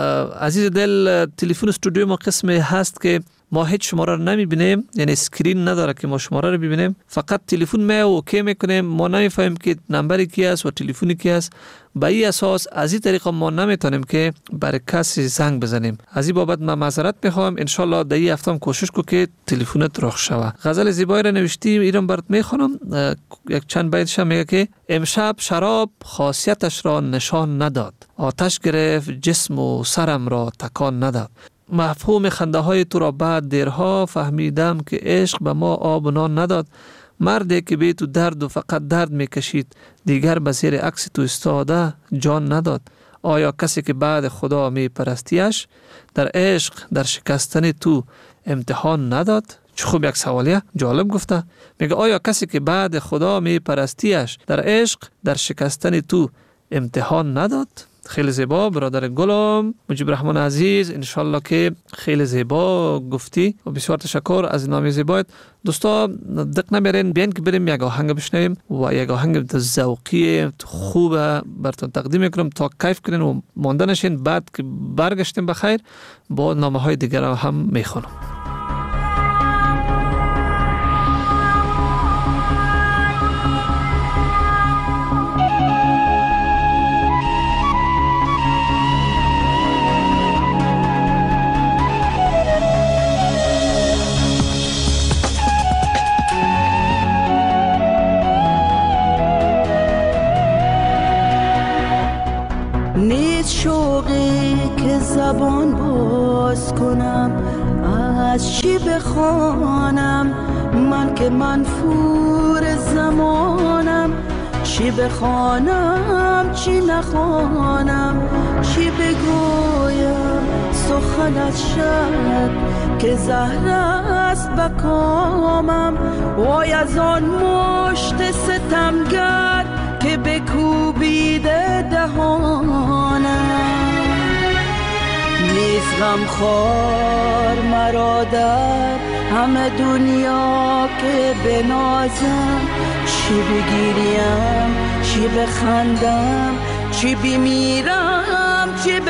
عزیز دل، تلفن استودیو ما قسمی هست که ما هیچ شماره رو نمیبینیم، یعنی اسکرین نداره که ما شماره رو ببینیم، فقط تلفن ما اوکی میکنیم. ما نمیفهمیم که نمبری کی است و تلفنی کی است. به این اساس از این طریقه ما نمیتونیم که برای کسی زنگ بزنیم. از این بابت من معذرت میخوام. ان شاء الله در این هفته کوشش کو که تلفنت رخ شود. غزل زیبایی را نوشتیم، اینم برات میخونم. یک چند بیتش میگه که امشب شراب خاصیتش را نشان نداد، آتش گرفت جسم و سرم را تکان نداد. مفهوم خنده های تو را بعد دیرها فهمیدم که عشق به ما آب و نان نداد. مردی که به تو درد و فقط درد میکشید، دیگر به زیر عکس تو استاده جان نداد. آیا کسی که بعد خدا میپرستیش، در عشق در شکستن تو امتحان نداد؟ چه خوب یک سوالیه، جالب گفته. میگه آیا کسی که بعد خدا میپرستیش، در عشق در شکستن تو امتحان نداد؟ خیلی زیبا برادر گلم مجیب رحمان عزیز، انشالله که خیلی زیبا گفتی و بسیار تشکر از نام زیبایت. دوستا دق نمیرین، بیان که بریم یک آهنگ بشنویم و یک آهنگ ذوقی خوب براتون تقدیم میکنم تا کیف کنین و مانده نشین. بعد که برگشتیم بخیر با نامه های دیگر هم میخونم. نیست شوقی که زبان باز کنم، از چی بخوانم من که منفور زمانم. چی بخوانم چی نخوانم، چی بگویم سخن از شب که زهر است بکامم. وای از آن مشت ستمگر که بکوبیده دهانم. نیست غمخوار مرا در همه دنیا که بنازم. چی بگیریم چی بخندم، چی بمیرم چی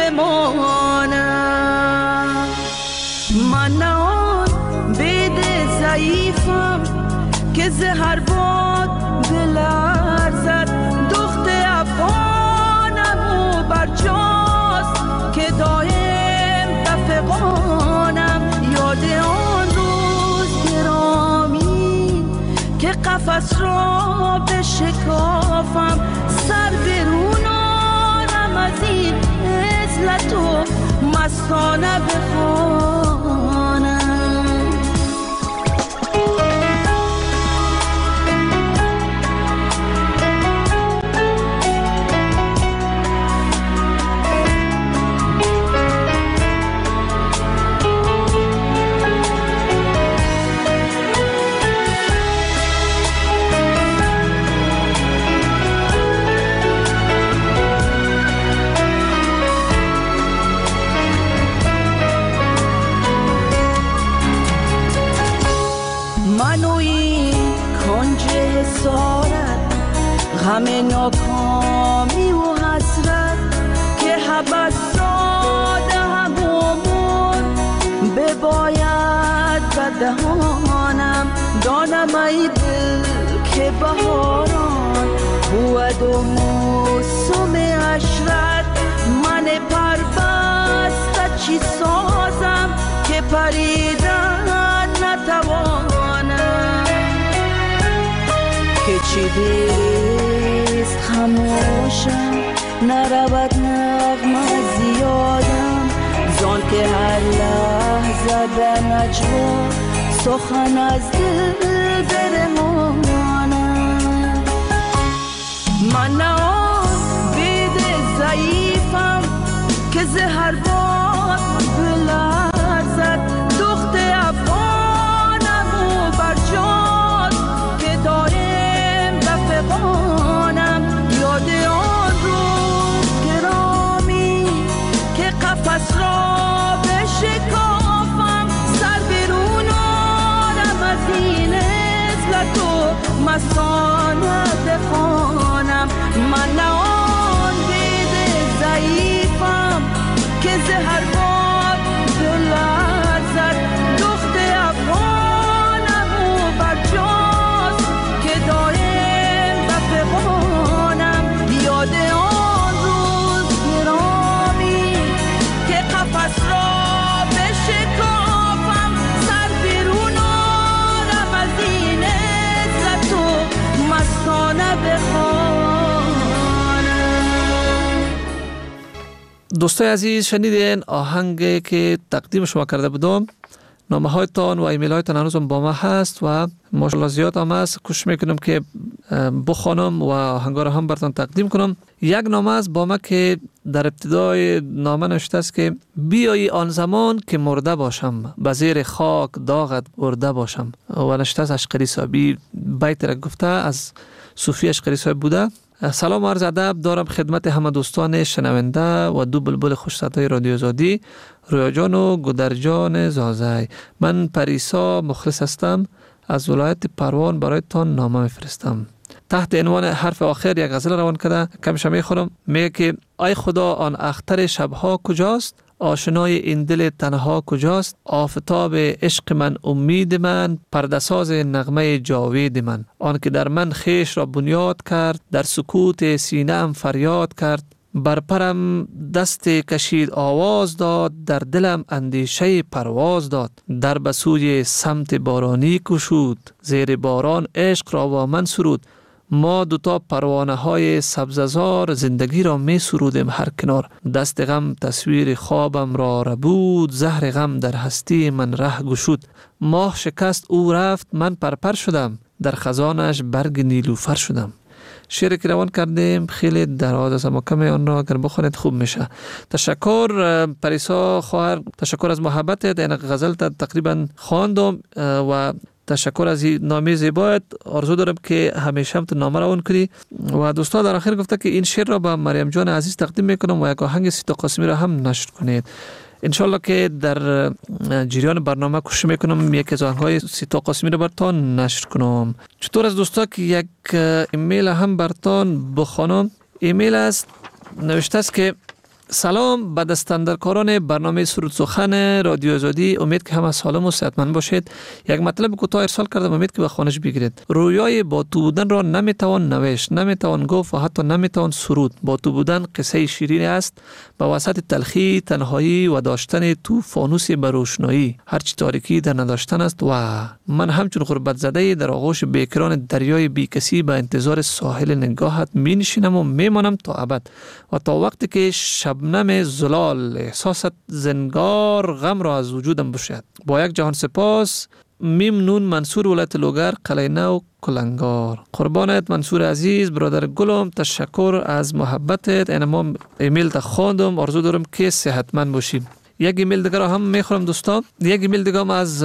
بمانم. من نه آن بید ضعیفم که زهر باد بلرزد. دخت افغانم و برجاست که دایم دفقانم. یاد آن روز گرامی که قفس را بشکافم. سر برون آرم از این عزلت و مستانه بخوانم. غم ناکامی و حسرت که حبس داده همون بباید بدهانم. دانم ای دل که بهاران بود و موسم عشرت. من پربسته چی سازم که پریدن نتوانم. که چی دیست خموشم نرود نغمه زیادم. زان که هر لحظه به نجوا سخن از دل برمانم. من نه آن بید ضعیفم که زهر باد بلرزد. دخت افغانم و برجاست که دایم دفقانم. یاد آن روز گرامی که قفس را بشکافم. سر برون آرم از این عزلت و مستانه بخوانم. من نه آن بید ضعیفم که زهر باد بلرزد. دخت افغانم و برجاست که دایم بفغانم. یاد آن روز گرامی که قفس را بشکافم. سر بیرون آرم از این عزت و مستانه بخوانم. دوستای عزیز، شنیدین آهنگی که تقدیم شما کرده بودم. نامه هایتان و ایمیل هایتان هنوزم با ما هست و ماشاءالله زیاد هم هست. کوشش میکنم که بخوانم و آهنگا رو هم براتون تقدیم کنم. یک نامه است با ما که در ابتدای نامه نوشته است که بیایی آن زمان که مرده باشم، به زیر خاک داغت برده باشم. و نوشته است اشقری صاحبی بیت را گفته، از صوفی اشقری صاحب بوده. سلام عرض ادب دارم خدمت همه دوستان شنونده و دو بلبل خوش صدای رادیو آزادی، رویا جان و گودر جان زازای. من پریسا مخلص هستم، از ولایت پروان برایتان نامه میفرستم. تحت عنوان حرف آخر یک غزل روان کرده، کمش میخونم. میگه که ای خدا آن اختر شبها کجاست، آشنای این دل تنها کجاست، آفتاب عشق من امید من، پرده‌ساز نغمه جاوید من. آن که در من خیش را بنیاد کرد، در سکوت سینه ام فریاد کرد. بر پرم دست کشید آواز داد، در دلم اندیشه پرواز داد. در بسوی سمت بارانی کشود، زیر باران عشق را با من سرود. ما دوتا پروانه های سبززار، زندگی را می سرودیم هر کنار. دست غم تصویر خوابم را ربود، زهر غم در هستی من ره گشود. ماه شکست او رفت من پرپر شدم، در خزانش برگ نیلوفر شدم. شعری که روان کردیم خیلی دراز است اما کمی آن را اگر بخونید خوب میشه. تشکر پریسا خواهر، تشکر از محبتت. این غزل تقریبا خواندم و تشکر از این نامه زیبایت. آرزو دارم که همیشه هم تو نامه روان کنی. و دوستان در آخر گفته که این شعر را به مریم جان عزیز تقدیم میکنم و یک آهنگ سیتا قاسمی را هم نشر کنید. انشالله که در جریان برنامه کوشش میکنم یک از آهنگ‌های سیتا قاسمی را براتون نشر کنم. چطور از دوستا که یک ایمیل هم براتون بخوانم. ایمیل است، نوشته است که سلام به دستاندرکاران برنامه سرود سخن رادیو آزادی، امید که همه سالم و صحتمند باشید. یک مطلب کوتاه ارسال کردم، امید که به خانش بگیرید. رویای با تو بودن را نمیتوان نوشت، نمیتوان گفت و حتی نمیتوان سرود. با تو بودن قصه شیرین است، به وسط تلخی، تنهایی و داشتن تو فانوس به روشنایی. هرچی تاریکی در نداشتن است. و من همچون غربت زده در آغوش بیکران دریای بی کسی به انتظار ساحل نگاهت می نشینم و میمانم تا ابد و تا وقتی که شبنم زلال احساست زنگار غم را از وجودم بشوید. با یک جهان سپاس، میم نون منصور ولایت لوگر، قلعه نو کلنگار. قربانت منصور عزیز، برادر گلم، تشکر از محبتت. این ما ایمیل تا خواندم، آرزو دارم که صحتمند باشیم. یک ایمیل دیگر هم میخورم دوستان. یک ایمیل دیگر هم از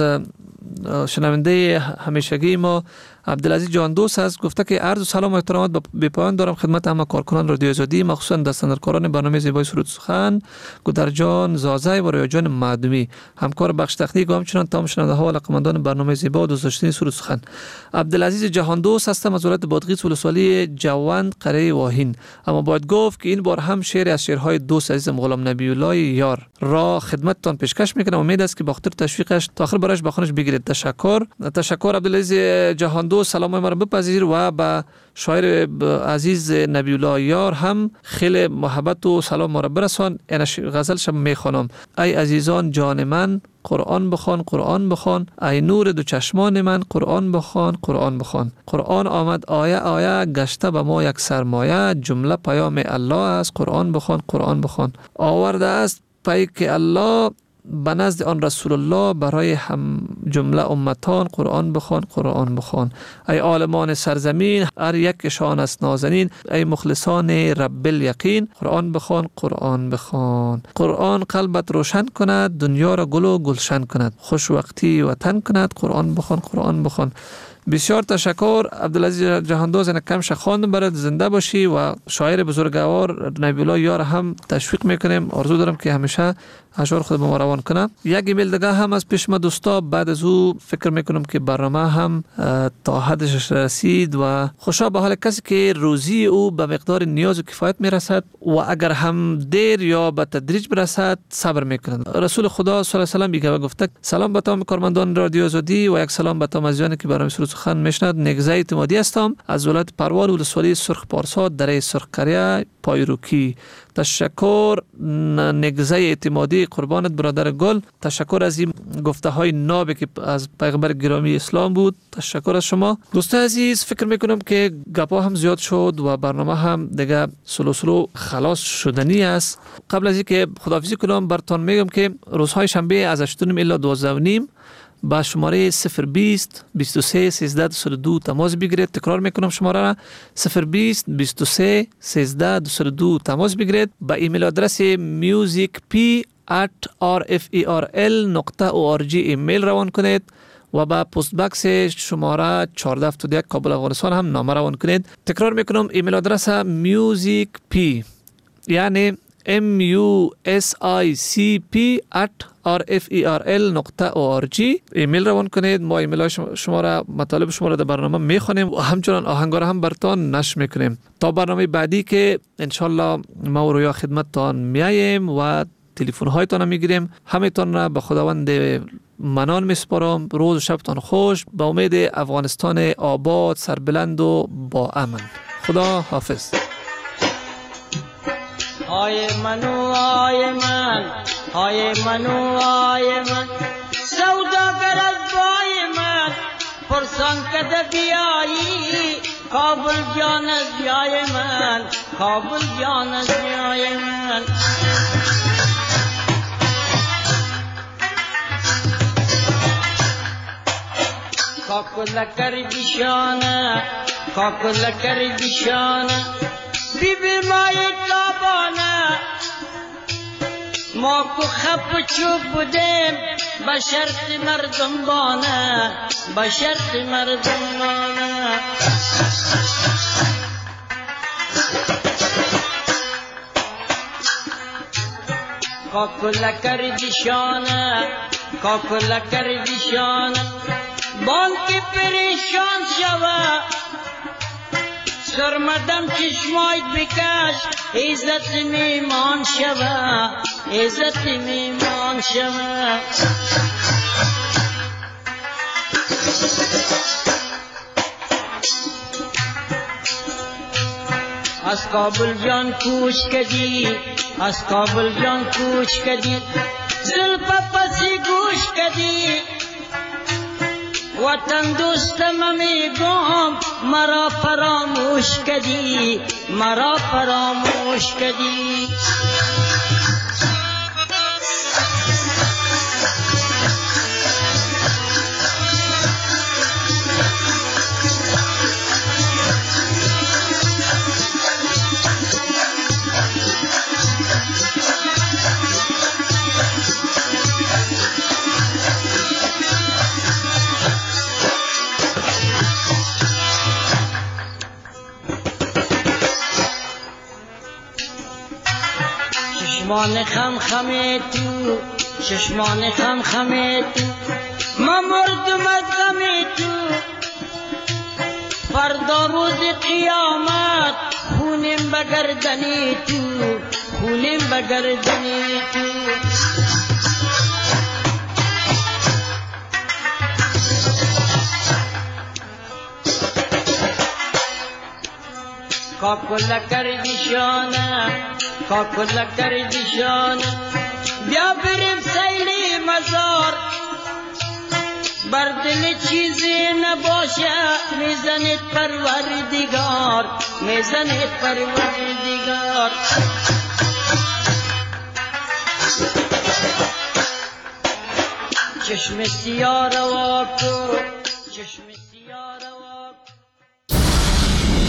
شنونده همیشگی ما عبدالعزیز جان دوست است. گفته که عرض و سلام و احترامات به پایان دارم خدمت همه کارکنان رادیو آزادی، مخصوصا دستاندرکاران برنامه زیبای سرود سخن، گودر جان زازای و رویا جان معدومی، همکار بخش تکنیک و همچنان تمام شنونده ها و علاقه‌مندان برنامه زیبا و دوست داشتنی سرود سخن. عبدالعزیز جهان دوست هستم از ولایت بادغیس ولسوالی جوند قره واهین. اما باید گفت که این بار هم شعر از شعرهای دوست عزیزم غلام نبی الله یار را خدمتتان پیشکش میکنم. امید است که با خاطر تشویقش تا آخر برایش بخونش بگیرید. تشکر عبدالعزیز جهان دوست، سلام ما را بپذیر و با شاعر عزیز نبی الله یار هم خیلی محبت و سلام ما را برسان. این غزل شب میخوانم. ای عزیزان جان من قرآن بخوان، قرآن بخوان. ای نور دو چشمان من قرآن بخوان، قرآن بخوان. قرآن آمد آیه آیه، گشته به ما یک سرمایه. جمله پیام الله است، قرآن بخوان، قرآن بخوان. آورده است پیک الله به نزد آن رسول الله برای هم جمله امتان. قرآن بخوان، قرآن بخوان. ای عالمان سرزمین هر یکشان است نازنین. ای مخلصان رب الیقین قرآن بخوان، قرآن بخوان. قرآن قلبت روشن کند، دنیا را گل و گلشن کند. خوش وقتی وطن کند. قرآن بخوان، قرآن بخوان. بسیار تشکر عبدالعزیز جهاندوز. این کمش خواندم برات، زنده باشی و شاعر بزرگوار نبی الله یار هم تشویق میکنیم. آرزو دارم که همیشه اشعار خود ما روان کنه. یک ایمیل دیگه هم از پیش ما دوستا، بعد از او فکر میکنم که برنامه هم تا حدش رسید و خوشا به حال کسی که روزی او به مقدار نیاز و کفایت میرسد و اگر هم دیر یا به تدریج برسد صبر میکنند. رسول خدا صلی الله علیه و سلم گفته سلام به تمام کارمندان رادیو آزادی و یک سلام به تمام عزیزانی که برنامه سرود سخن میشنوند. نگزه اعتمادی هستم از ولایت پروان ولسوالی سرخ پارسا دره سرخ کریه پایروکی. تشکر نگزه اعتمادی، قربانت برادر گل. تشکر از این گفته های نابی که از پیغمبر گرامی اسلام بود. تشکر از شما دوستان عزیز. فکر میکنم که گپا هم زیاد شد و برنامه هم دیگه سلو خلاص شدنی است. قبل از اینکه خداحافظی کنم براتون میگم که روزهای شنبه از 8:30 الی 12:30 با شماره 020 23 13 202 تماس بگیرید. تکرار میکنم شماره را 020 23 13 202 تماس بگیرید. با ایمیل آدرس musicp@rferl.org ایمیل روان کنید و به پست باکس شماره 1471 کابل افغانستان هم نامه روان کنید. تکرار میکنم ایمیل آدرس musicp یعنی musicp@rferl.org ایمیل روان کنید. ما ایمیل شما را مطالب شما را در برنامه میخونیم و همچنان آهنگا را هم براتون نشر میکنیم تا برنامه بعدی که انشالله ما و رویا خدمتتان میاییم و تلفن هایتان میگیریم. همتون را به خداوند منان میسپارم. روز و شبتان خوش. به امید افغانستان آباد، سربلند و با امن. خدا حافظ. آی منو آی من، آی منو آی من، سوداگر از بای من پرسان کده بیایی، کابل جان از بیای من، کابل جان از بیای من. کاکل کردی شانه، کاکل کردی شانه، بی بی مای تابانه، ما کو خب چوب بودیم به شرط مردم بانه، به شرط مردم بانه. کاکل کردی شانه، کاکل کردی شانه، بانک پریشان شوه، سرمدم چشمایت بکش، عزت میمان شوه، عزت میمان شوه. از کابل جان کوچ کدی، از کابل جان کوچ کدی، زلف پسی گوش کدی، وطن دوستم میگم مرا فراموش کدی، مرا فراموش کدی. چشمان خم خم تو، چشمان خم خم تو، من مردم از غم تو. فردا روز قیامت خونیم به گردنی تو، خونیم به گردنی تو. کاکل کردی شانه، کاکل کردی شانه، بیا بریم سیلی مزار، بر دل چیزی نباشه میزنید پروردگار، میزنید پروردگار. چشم سیاه روا کو، چشم